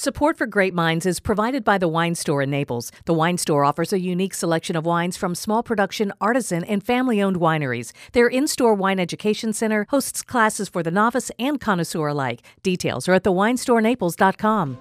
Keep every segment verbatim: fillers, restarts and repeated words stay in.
Support for Great Minds is provided by the Wine Store in Naples. The Wine Store offers a unique selection of wines from small production, artisan, and family-owned wineries. Their in-store wine education center hosts classes for the novice and connoisseur alike. Details are at the wine store naples dot com.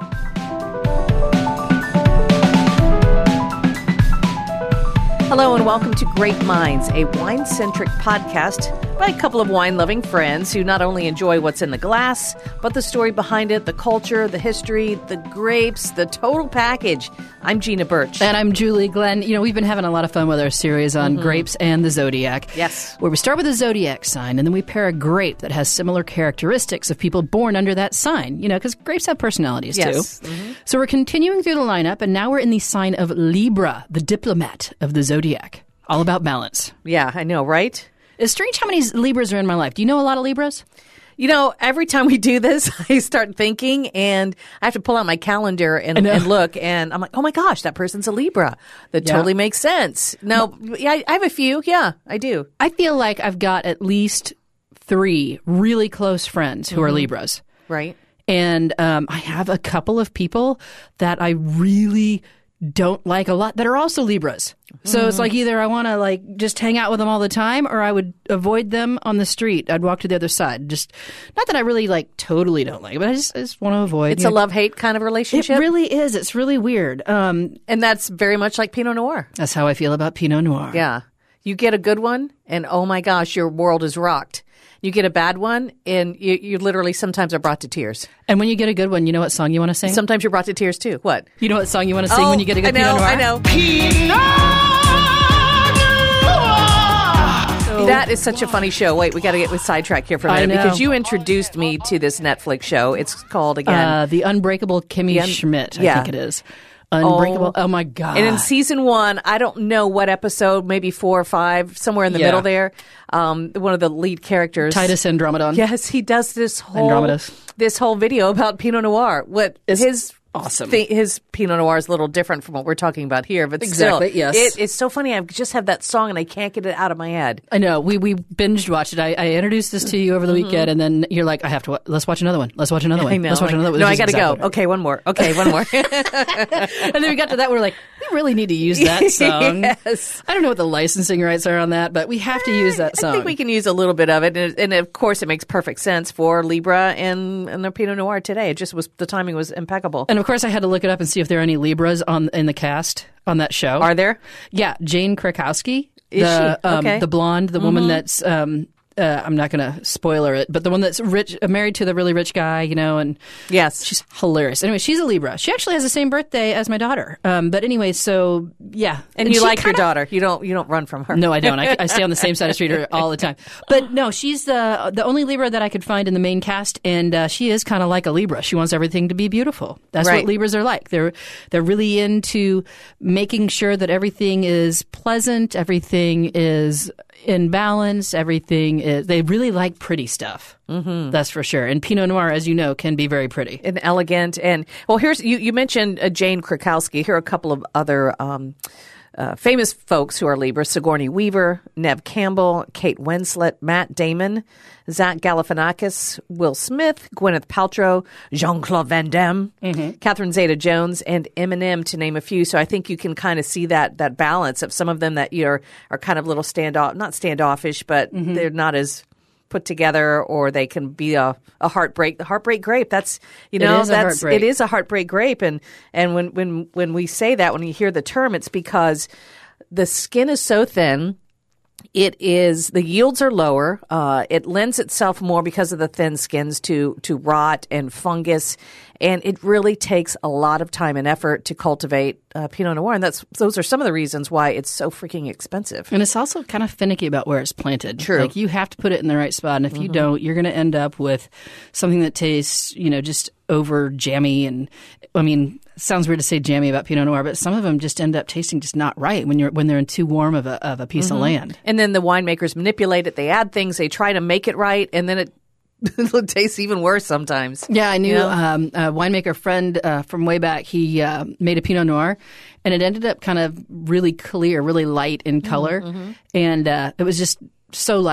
Hello and welcome to Great Minds, a wine-centric podcast by a couple of wine-loving friends who not only enjoy what's in the glass, but the story behind it, the culture, the history, the grapes, the total package. I'm Gina Birch. And I'm Julie Glenn. You know, we've been having a lot of fun with our series on mm-hmm. grapes and the zodiac. Yes. Where we start with a zodiac sign, and then we pair a grape that has similar characteristics of people born under that sign. You know, because grapes have personalities, yes. too. Mm-hmm. So we're continuing through the lineup, and now we're in the sign of Libra, the diplomat of the zodiac. All about balance. Yeah, I know, right? It's strange how many Libras are in my life. Do you know a lot of Libras? You know, every time we do this, I start thinking, and I have to pull out my calendar and, and look, and I'm like, oh my gosh, that person's a Libra. That yeah. totally makes sense. No, yeah, I, I have a few. Yeah, I do. I feel like I've got at least three really close friends who mm-hmm. are Libras. Right. And um, I have a couple of people that I really don't like a lot that are also Libras. So mm. it's like either I want to like just hang out with them all the time, or I would avoid them on the street. I'd walk to the other side. Just not that I really like totally don't like it, but I just, I just want to avoid. It's a love-hate kind of relationship. It really is. It's really weird. Um, and that's very much like Pinot Noir. That's how I feel about Pinot Noir. Yeah. You get a good one, and oh my gosh, your world is rocked. You get a bad one, and you, you literally sometimes are brought to tears. And when you get a good one, you know what song you want to sing? Sometimes you're brought to tears, too. What? You know what song you want to sing oh, when you get a good I know, Pinot Noir? I know. Pinot Noir! That is such a funny show. Wait, we got to get with sidetrack here for a minute because you introduced me to this Netflix show. It's called, again... Uh, The Unbreakable Kimmy Un- Schmidt, I yeah. think it is. Unbreakable. Oh, oh, my God. And in season one, I don't know what episode, maybe four or five, somewhere in the yeah. middle there, um, one of the lead characters. Titus Andromedon. Yes, he does this whole Andromedus. this whole video about Pinot Noir. What it's his awesome. Th- his Pinot Noir is a little different from what we're talking about here, but exactly, still, yes. it, it's so funny. I just have that song and I can't get it out of my head. I know. We we binged watched it. I, I introduced this to you over the mm-hmm. weekend, and then you're like, I have to. Wa- let's watch another one. Let's watch another one. I know. Let's watch another one. No, this I got to exactly go. Okay, one more. Okay, one more. And then we got to that. We're like, we really need to use that song. Yes. I don't know what the licensing rights are on that, but we have to use that song. I think we can use a little bit of it, and, and of course, it makes perfect sense for Libra and and their Pinot Noir today. It just was the timing was impeccable. And of course, I had to look it up and see if there are any Libras on in the cast on that show. Are there? Yeah, Jane Krakowski. Is the, she? Okay. Um, the blonde, the mm-hmm. woman that's, um, uh, I'm not going to spoiler it, but the one that's rich, uh, married to the really rich guy, you know, and yes, she's hilarious. Anyway, she's a Libra. She actually has the same birthday as my daughter. Um, but anyway, so yeah. And, and you like kinda, your daughter. You don't, you don't run from her. No, I don't. I, I stay on the same side of the street all the time. But no, she's the, the only Libra that I could find in the main cast. And uh, she is kind of like a Libra. She wants everything to be beautiful. That's right. what Libras are like. They're, they're really into making sure that everything is pleasant. Everything is in balance. Everything is, they really like pretty stuff. Mm-hmm. That's for sure. And Pinot Noir, as you know, can be very pretty and elegant. And well, here's you. You mentioned uh, Jane Krakowski. Here are a couple of other um, uh, famous folks who are Libra: Sigourney Weaver, Neve Campbell, Kate Winslet, Matt Damon, Zach Galifianakis, Will Smith, Gwyneth Paltrow, Jean-Claude Van Damme, mm-hmm. Catherine Zeta-Jones, and Eminem, to name a few. So I think you can kind of see that that balance of some of them that you're are kind of a little standoff, not standoffish, but mm-hmm. they're not as put together, or they can be a, a heartbreak. The heartbreak grape. That's you know it that's it is a heartbreak grape, and and when when when we say that, when you hear the term, it's because the skin is so thin. It is the yields are lower. Uh, it lends itself more because of the thin skins to to rot and fungus, and it really takes a lot of time and effort to cultivate uh, Pinot Noir. And that's those are some of the reasons why it's so freaking expensive. And it's also kind of finicky about where it's planted. True, like you have to put it in the right spot, and if mm-hmm. you don't, you're going to end up with something that tastes, you know, just over jammy. And I mean, it sounds weird to say jammy about Pinot Noir, but some of them just end up tasting just not right when you're when they're in too warm of a of a piece mm-hmm. of land. And then the winemakers manipulate it. They add things. They try to make it right, and then it it tastes even worse sometimes. Yeah, I knew you know? um, a winemaker friend uh, from way back. He uh, made a Pinot Noir, and it ended up kind of really clear, really light in color, mm-hmm. and uh, it was just so light.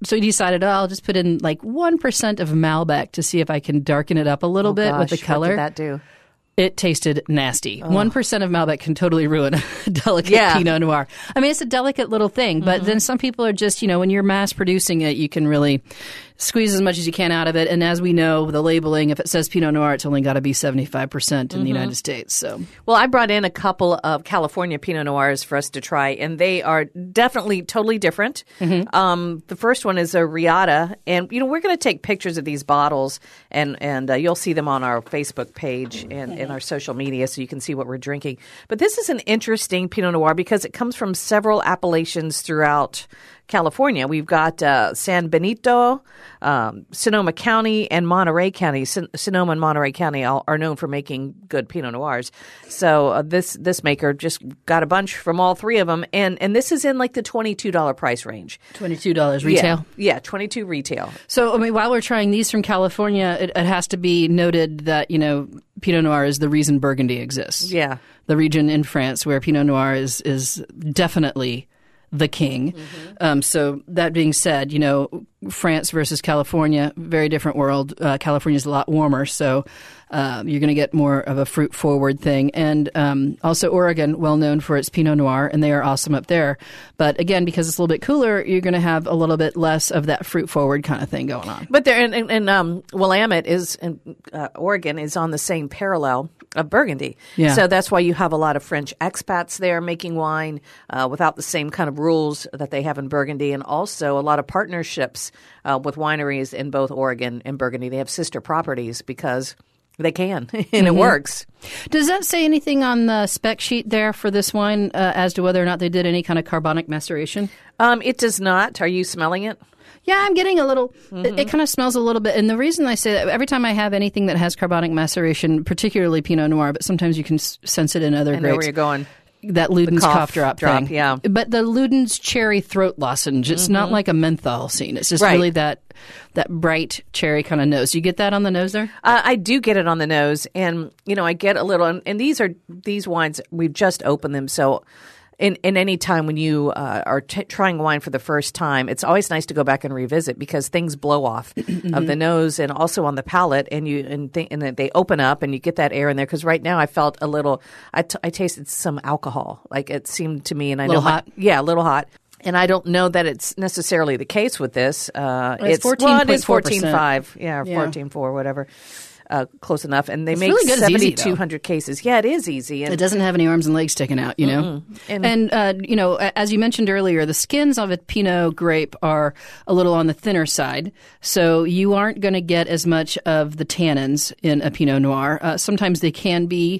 so we decided, oh, I'll just put in like one percent of Malbec to see if I can darken it up a little Oh, bit with gosh, the color. What did that do? It tasted nasty. one percent of Malbec can totally ruin a delicate Yeah. Pinot Noir. I mean, it's a delicate little thing, but Mm-hmm. then some people are just, you know, when you're mass producing it, you can really squeeze as much as you can out of it. And as we know, the labeling, if it says Pinot Noir, it's only got to be seventy-five percent in Mm-hmm. the United States. So, Well, I brought in a couple of California Pinot Noirs for us to try, and they are definitely totally different. Mm-hmm. Um, the first one is a Riata, and you know we're going to take pictures of these bottles, and and uh, you'll see them on our Facebook page and in our social media, so you can see what we're drinking. But this is an interesting Pinot Noir because it comes from several appellations throughout California. We've got uh, San Benito, um, Sonoma County, and Monterey County. Son- Sonoma and Monterey County all, are known for making good Pinot Noirs. So uh, this this maker just got a bunch from all three of them, and and this is in like the twenty-two dollars price range. twenty-two dollars retail. Yeah, yeah, twenty-two retail. So, I mean, while we're trying these from California, it, it has to be noted that, you know, Pinot Noir is the reason Burgundy exists. Yeah. The region in France where Pinot Noir is is definitely the king. Mm-hmm. Um, so that being said, you know, France versus California, very different world. Uh, California is a lot warmer, so uh, you're going to get more of a fruit forward thing. And um, also Oregon, well known for its Pinot Noir, and they are awesome up there. But again, because it's a little bit cooler, you're going to have a little bit less of that fruit forward kind of thing going on. But there, and, and, and um, Willamette is, in, uh, Oregon is on the same parallel of Burgundy. Yeah. So that's why you have a lot of French expats there making wine uh, without the same kind of rules that they have in Burgundy, and also a lot of partnerships uh, with wineries in both Oregon and Burgundy. They have sister properties because they can, and Mm-hmm. it works. Does that say anything on the spec sheet there for this wine uh, as to whether or not they did any kind of carbonic maceration? Um, it does not. Are you smelling it? Yeah, I'm getting a little, Mm-hmm. it, it kind of smells a little bit. And the reason I say that, every time I have anything that has carbonic maceration, particularly Pinot Noir, but sometimes you can s- sense it in other I know where grapes. you're going. That Luden's cough cough, drop, drop, thing. yeah. But the Luden's cherry throat lozenge, it's not like a menthol scene. It's just Right. really that that bright cherry kind of nose. You get that on the nose there? Uh, I do get it on the nose, and you know I get a little. And, and these are these wines we've just opened them, so. In, in any time when you uh, are t- trying wine for the first time, it's always nice to go back and revisit because things blow off of the nose and also on the palate, and you and, th- and they open up and you get that air in there. Because right now I felt a little, I, t- I tasted some alcohol, like it seemed to me, and I Little know my- hot? yeah, a little hot. And I don't know that it's necessarily the case with this. Uh, It's well, it is fourteen point four percent. fourteen point five, yeah, Yeah. fourteen point four, whatever. Uh, close enough, and they It's make really good. It's easy, though. seventy-two hundred cases. Yeah, it is easy. And It doesn't have any arms and legs sticking out, you know. And- And, uh, you know, a- as you mentioned earlier, the skins of a Pinot grape are a little on the thinner side, so you aren't going to get as much of the tannins in a Pinot Noir. Uh, sometimes they can be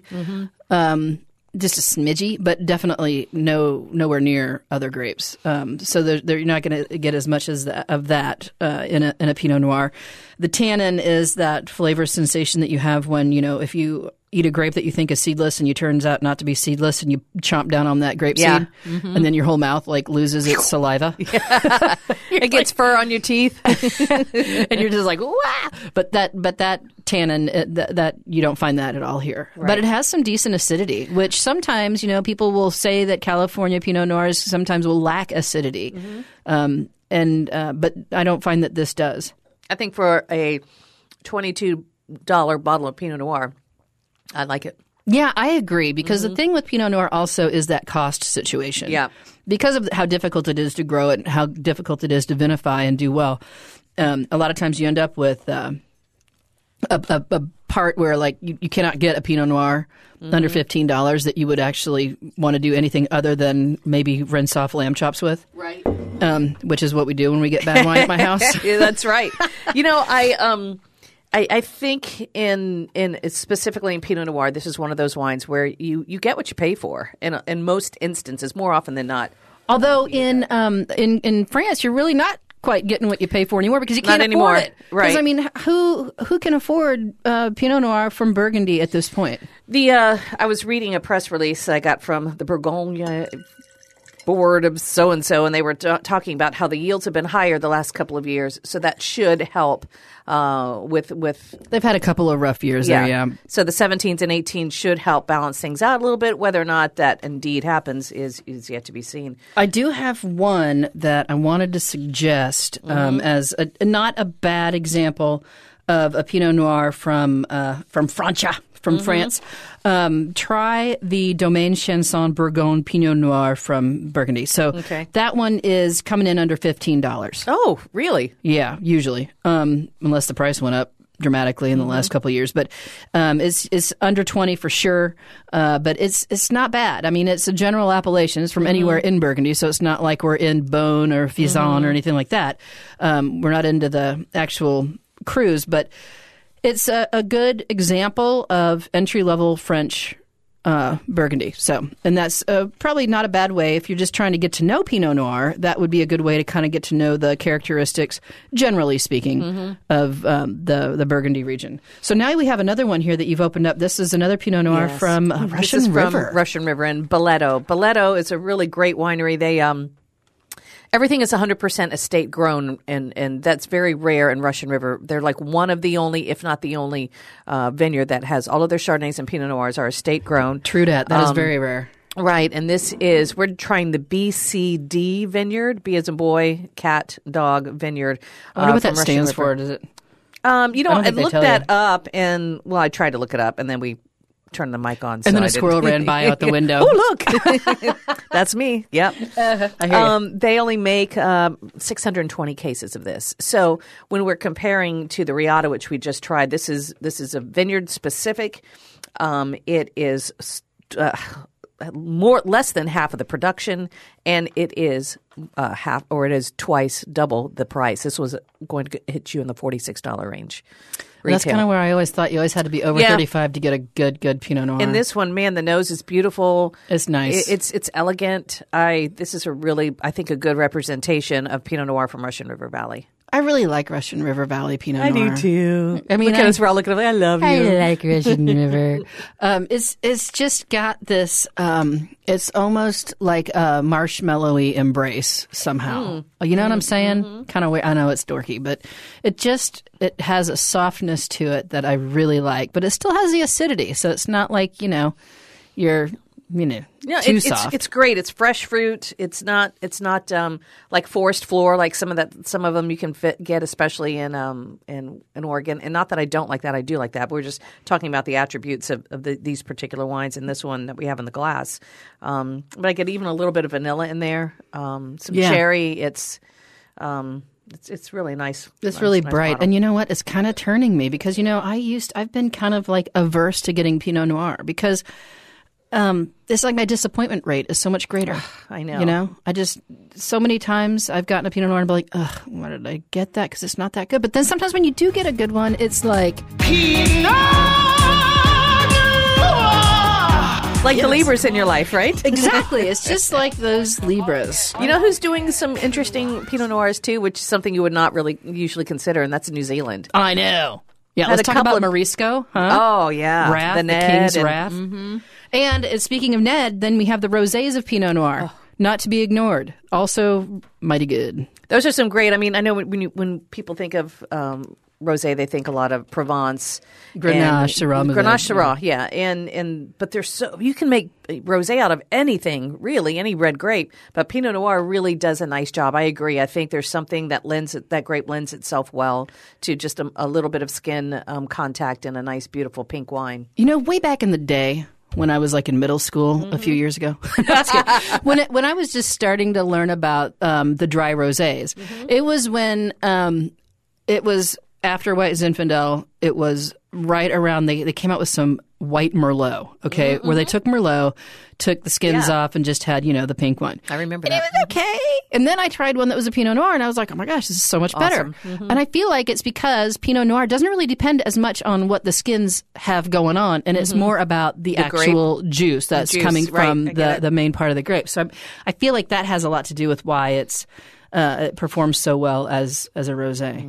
um, just a smidgy, but definitely no nowhere near other grapes. Um, so they're, they're, you're not going to get as much as that, of that uh, in a in a Pinot Noir. The tannin is that flavor sensation that you have when, you know, if you eat a grape that you think is seedless and you turns out not to be seedless and you chomp down on that grape Yeah. seed and then your whole mouth like loses its saliva. it gets fur on your teeth. And you're just like, wah! But that, but that tannin, uh, that, that you don't find that at all here. But it has some decent acidity, which sometimes, you know, people will say that California Pinot Noirs sometimes will lack acidity. Um, and, uh, but I don't find that this does. I think for a twenty-two dollars bottle of Pinot Noir, I like it. Yeah, I agree. Because the thing with Pinot Noir also is that cost situation. Yeah. Because of how difficult it is to grow it and how difficult it is to vinify and do well. Um, a lot of times you end up with uh, a, a, a part where like you, you cannot get a Pinot Noir under fifteen dollars that you would actually want to do anything other than maybe rinse off lamb chops with. Right. Um, which is what we do when we get bad wine at my house. Yeah, that's right. You know, I um, I, I think in in specifically in Pinot Noir, this is one of those wines where you, you get what you pay for. In in most instances, more often than not. Although in um in in France, you're really not quite getting what you pay for anymore because you can't Not anymore. afford it. Right. Because I mean, who who can afford uh, Pinot Noir from Burgundy at this point? The uh, I was reading a press release I got from the Bourgogne board of so and so, and they were t- talking about how the yields have been higher the last couple of years, so that should help uh, with with. They've had a couple of rough years Yeah. there, yeah. So the seventeens and eighteens should help balance things out a little bit. Whether or not that indeed happens is is yet to be seen. I do have one that I wanted to suggest um, as a, not a bad example of a Pinot Noir from uh, from Francia, from France. Um, try the Domaine Chanson Bourgogne Pinot Noir from Burgundy. So Okay. that one is coming in under fifteen dollars. Oh, really? Yeah, usually, um, unless the price went up dramatically in the last couple of years. But um, it's it's under twenty for sure. Uh, but it's it's not bad. I mean, it's a general appellation. It's from anywhere in Burgundy, so it's not like we're in Beaune or Fison or anything like that. Um, we're not into the actual cruise, but it's a, a good example of entry level French uh, Burgundy. So, and that's uh, probably not a bad way if you're just trying to get to know Pinot Noir. That would be a good way to kind of get to know the characteristics, generally speaking, mm-hmm. of um, the the Burgundy region. So now we have another one here that you've opened up. This is another Pinot Noir Yes. from uh, This Russian is River. From Russian River and Boleto. Boleto is a really great winery. They um. Everything is one hundred percent estate grown, and, and that's very rare in Russian River. They're like one of the only, if not the only, uh, vineyard that has all of their Chardonnays and Pinot Noirs are estate grown. True dat. That is Um, very rare. Right, and this is, we're trying the B C D vineyard, B as a boy, cat, dog vineyard. I wonder uh, what that from Russian stands River. for. Does it? Um, you know, I don't I, think they looked tell that you. up, and, well, I tried to look it up, and then we turned the mic on. And so then I a squirrel didn't- ran by out the window. Oh, look. That's me. Yep. I hear you. Um, they only make um, six hundred twenty cases of this. So when we're comparing to the Riata, which we just tried, this is this is a vineyard specific. Um, it is uh, more less than half of the production, and it is uh, half, or it is twice double the price. This was going to hit you in the forty-six dollars range. That's retail. kind of where I always thought you always had to be over Yeah. thirty-five to get a good, good Pinot Noir. And this one, man, the nose is beautiful. It's nice. It- it's it's elegant. I this is a really, I think, a good representation of Pinot Noir from Russian River Valley. I really like Russian River Valley Pinot Noir. too. I mean, Look at I- us, we're all looking at me. I love you. I like Russian River. Um, it's it's just got this. Um, it's almost like a marshmallowy embrace somehow. You know what I'm saying? Kind of weird. I know it's dorky, but it just it has a softness to it that I really like. But it still has the acidity, so it's not like you know you're you know No, too it, soft. it's it's great. It's fresh fruit. It's not it's not um, like forest floor like some of that some of them you can fit, get especially in um in, in Oregon. And not that I don't like that. I do like that. But we're just talking about the attributes of, of the, these particular wines and this one that we have in the glass. Um, but I get even a little bit of vanilla in there. Um, some Yeah. cherry. It's um it's it's really nice. It's nice- really nice bright. bottle. And you know what? It's kind of turning me because, you know, I used, I've been kind of like averse to getting Pinot Noir because um, it's like my disappointment rate is so much greater. I know. You know, I just, so many times I've gotten a Pinot Noir and be like, ugh, why did I get that? Because it's not that good. But then sometimes when you do get a good one, it's like, Like the Libras in your life, right? exactly. It's just like those Libras. You know who's doing some interesting Pinot Noirs too, which is something you would not really usually consider, and that's New Zealand. I know. Yeah, Had let's a talk couple about of- Morisco, huh? Oh yeah, Wrath, the, Ned King's and- Wrath. And uh, speaking of Ned, then we have the rosés of Pinot Noir, not to be ignored. Also mighty good. Those are some great. I mean, I know when when, you, when people think of um, rosé, they think a lot of Provence, Grenache, Syrah, and, Mauvet, Grenache, Syrah, yeah, and and but there's so you can make rosé out of anything, really, any red grape. But Pinot Noir really does a nice job. I agree. I think there's something that lends it, that grape lends itself well to just a, a little bit of skin um, contact and a nice, beautiful pink wine. You know, way back in the day when I was like in middle school a few years ago, That's good. when it, when I was just starting to learn about um, the dry rosés, it was when um, it was after White Zinfandel. It was right around they they came out with some white Merlot, okay, where they took Merlot, took the skins Yeah. off, and just had you know the pink one. I remember And that. it was okay. And then I tried one that was a Pinot Noir, and I was like, oh my gosh, this is so much better. Awesome. And I feel like it's because Pinot Noir doesn't really depend as much on what the skins have going on, and it's more about the, The grape. actual juice that's juice, coming right, from I get the, it. the main part of the grape. So I, I feel like that has a lot to do with why it's uh, it performs so well as as a rosé.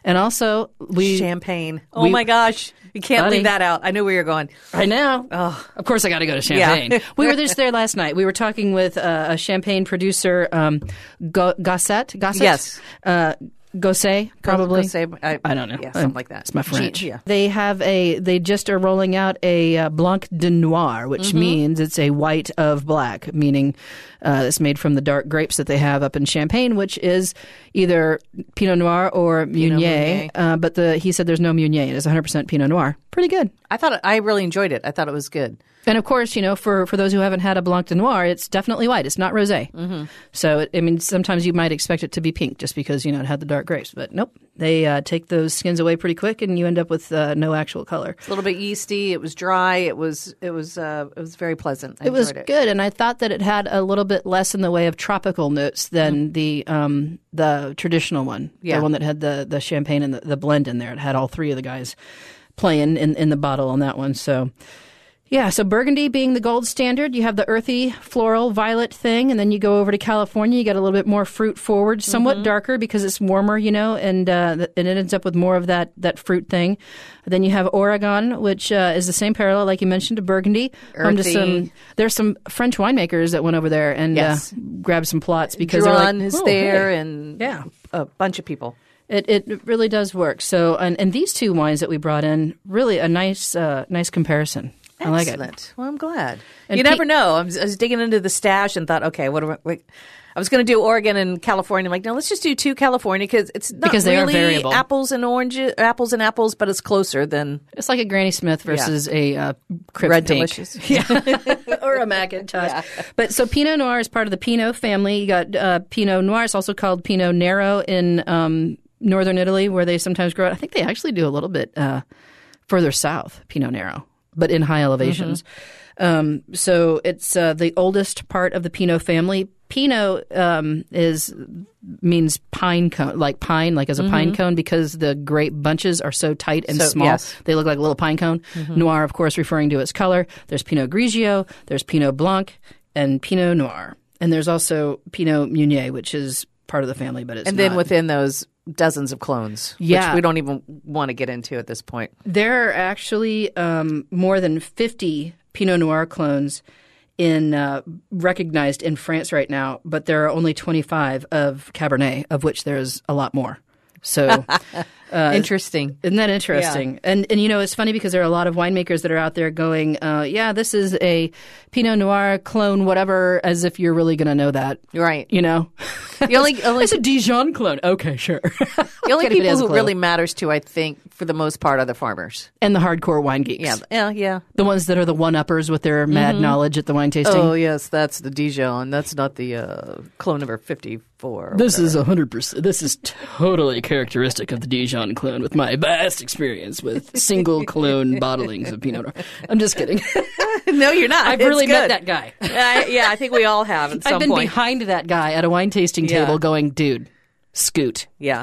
And also, we Champagne. Oh we- my gosh. You can't Buddy. leave that out. I knew where you're going. I know. Oh. Of course, I got to go to Champagne. Yeah. We were just there last night. We were talking with uh, a Champagne producer, um, Go- Gossett. Gossett? Yes. Uh, Gosset, probably. Go say, I, I don't know. Yeah, something like that. It's my French. Gee, yeah. They have a. They just are rolling out a uh, Blanc de Noir, which Mm-hmm. means it's a white of black, meaning uh, it's made from the dark grapes that they have up in Champagne, which is either Pinot Noir or Meunier. Meunier. Uh, but the he said there's no Meunier. It is one hundred percent Pinot Noir. Pretty good. I thought it, I really enjoyed it. I thought it was good. And of course, you know, for, for those who haven't had a Blanc de Noir, it's definitely white. It's not rosé. Mm-hmm. So, it, I mean, sometimes you might expect it to be pink just because, you know, it had the dark grapes. But nope, they uh, take those skins away pretty quick and you end up with uh, no actual color. It's a little bit yeasty. It was dry. It was it was uh, it was very pleasant. I It was enjoyed it. good, and I thought that it had a little bit less in the way of tropical notes than the um, the traditional one. Yeah. The one that had the, the champagne and the, the blend in there. It had all three of the guys playing in, in the bottle on that one. So... yeah, so Burgundy being the gold standard, you have the earthy, floral, violet thing, and then you go over to California, you get a little bit more fruit forward, somewhat darker because it's warmer, you know, and uh, th- and it ends up with more of that, that fruit thing. Then you have Oregon, which uh, is the same parallel, like you mentioned, to Burgundy. Home to Earthy. some, there's some French winemakers that went over there and Yes. uh, grabbed some plots because they're Duran like, is "Oh, there, hey." and Yeah. a bunch of people. It it really does work. So, and, and these two wines that we brought in, really a nice uh, nice comparison. I like it. Excellent. Well, I'm glad. And you Pete- never know. I was, I was digging into the stash and thought, okay, what do I, like, I was going to do Oregon and California. I'm like, no, let's just do two California because it's not Because they are really variable. apples and oranges, apples and apples, but it's closer than It's like a Granny Smith versus a uh, Crip Red Pink. Delicious. Yeah. Or a Macintosh. But so Pinot Noir is part of the Pinot family. You got uh, Pinot Noir. It's also called Pinot Nero in um, northern Italy, where they sometimes grow it. I think they actually do a little bit uh, further south, Pinot Nero, but in high elevations. Um, so it's uh, the oldest part of the Pinot family. Pinot um, is means pine cone, like pine, like as a pine cone, because the grape bunches are so tight and So, small. yes. They look like a little pine cone. Noir, of course, referring to its color. There's Pinot Grigio, there's Pinot Blanc, and Pinot Noir. And there's also Pinot Meunier, which is part of the family, but it's and then not. within those dozens of clones, Yeah. which we don't even want to get into at this point. There are actually um, more than fifty Pinot Noir clones in uh, recognized in France right now, but there are only twenty-five of Cabernet, of which there's a lot more. So Interesting. isn't that interesting? And and you know, it's funny because there are a lot of winemakers that are out there going, uh, yeah, this is a Pinot Noir clone, whatever, as if you're really going to know that. Right. You know? The only, only It's a Dijon clone. Okay, sure. the only Get if it people has a who clue. really matters to, I think, for the most part, are the farmers. And the hardcore wine geeks. Yeah, yeah, yeah. The ones that are the one-uppers with their mad knowledge at the wine tasting. Oh yes, that's the Dijon. That's not the uh, clone number fifty-four. or This whatever. is one hundred percent. This is totally characteristic of the Dijon clone with my vast experience with single clone bottlings of Pinot Noir. I'm just kidding. no, you're not. I've It's really met good. that guy. I, yeah, I think we all have at some I've been point. behind that guy at a wine tasting Yeah. table going, dude, scoot. Yeah.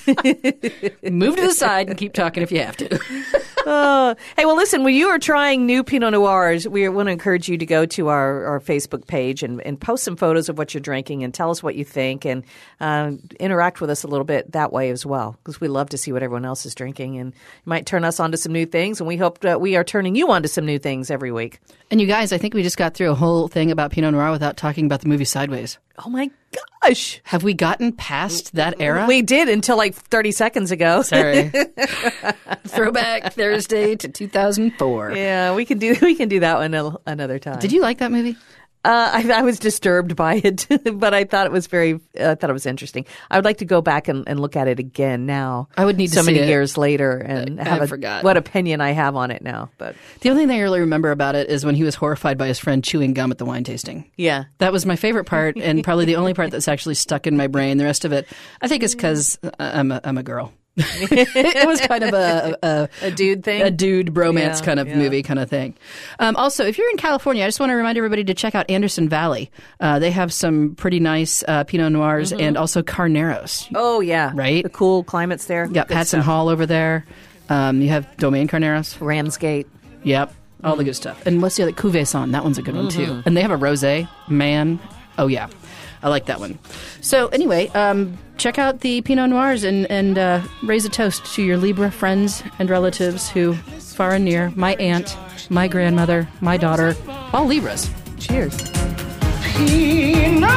Move to the side and keep talking if you have to. Uh, hey, well, listen, when you are trying new Pinot Noirs, we want to encourage you to go to our, our Facebook page and, and post some photos of what you're drinking and tell us what you think and uh, interact with us a little bit that way as well, because we love to see what everyone else is drinking, and you might turn us on to some new things, and we hope that we are turning you on to some new things every week. And you guys, I think we just got through a whole thing about Pinot Noir without talking about the movie Sideways. Oh, my gosh. Have we gotten past that era? We did until like thirty seconds ago. Sorry. Throwback Thursday to two thousand four. Yeah, we can do we can do that one a- another time. Did you like that movie? Uh, I, I was disturbed by it, but I thought it was very. Uh, I thought it was interesting. I would like to go back and, and look at it again now. I would need to so see many it. years later and I- have I a, forgot. what opinion I have on it now. But The only thing I really remember about it is when he was horrified by his friend chewing gum at the wine tasting. yeah, That was my favorite part, and probably the only part that's actually stuck in my brain. The rest of it, I think, is because I'm a, I'm a girl. It was kind of a a, a dude thing. a dude bromance Yeah, kind of yeah. movie kind of thing. Um, also, if you're in California, I just want to remind everybody to check out Anderson Valley. Uh, they have some pretty nice uh, Pinot Noirs and also Carneros. oh yeah, Right? The cool climates there. You got Good Patson stuff. Hall over there. Um, you have Domaine Carneros. Ramsgate. Yep. All the good stuff. And what's the other? Cuvée Son. That one's a good one, too. And they have a rosé. Man. Oh, yeah. I like that one. So anyway, um, check out the Pinot Noirs and, and uh, raise a toast to your Libra friends and relatives who, far and near, my aunt, my grandmother, my daughter, all Libras. Cheers. Pinot Noir.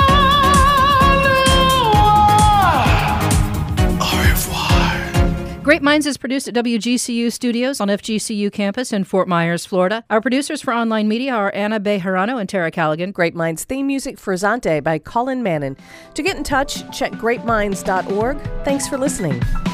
Au revoir. Great Minds is produced at W G C U Studios on F G C U campus in Fort Myers, Florida. Our producers for online media are Anna Bejarano and Tara Callaghan. Great Minds theme music for Zante by Colin Mannon. To get in touch, check great minds dot org. Thanks for listening.